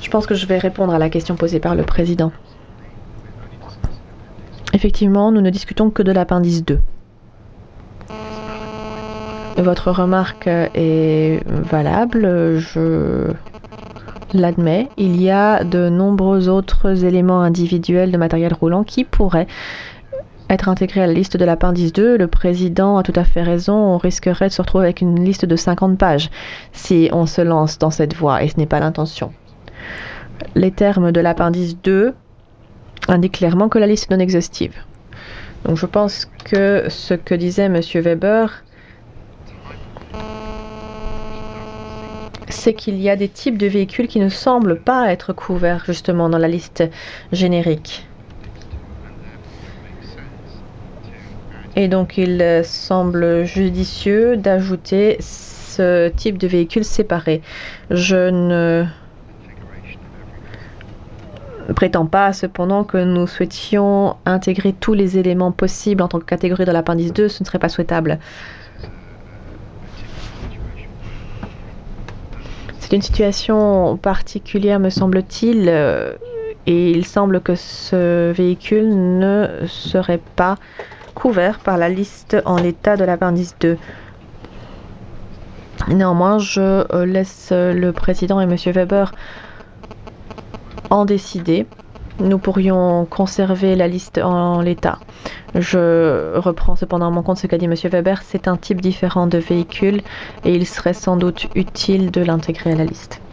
Je pense que je vais répondre à la question posée par le président. Effectivement, nous ne discutons que de l'appendice 2. Votre remarque est valable, je l'admets. Il y a de nombreux autres éléments individuels de matériel roulant qui pourraient être intégrés à la liste de l'appendice 2. Le président a tout à fait raison, on risquerait de se retrouver avec une liste de 50 pages si on se lance dans cette voie, et ce n'est pas l'intention. Les termes de l'appendice 2 indiquent clairement que la liste est non exhaustive. Donc je pense que ce que disait M. Weber, c'est qu'il y a des types de véhicules qui ne semblent pas être couverts justement dans la liste générique. Et donc il semble judicieux d'ajouter ce type de véhicule séparé. Je ne prétends pas cependant que nous souhaitions intégrer tous les éléments possibles en tant que catégorie dans l'appendice 2, ce ne serait pas souhaitable. C'est une situation particulière, me semble-t-il, et il semble que ce véhicule ne serait pas couvert par la liste en l'état de l'appendice 2. Néanmoins, je laisse le président et M. Weber en décider. Nous pourrions conserver la liste en l'état. Je reprends cependant en mon compte ce qu'a dit M. Weber. C'est un type différent de véhicule et il serait sans doute utile de l'intégrer à la liste.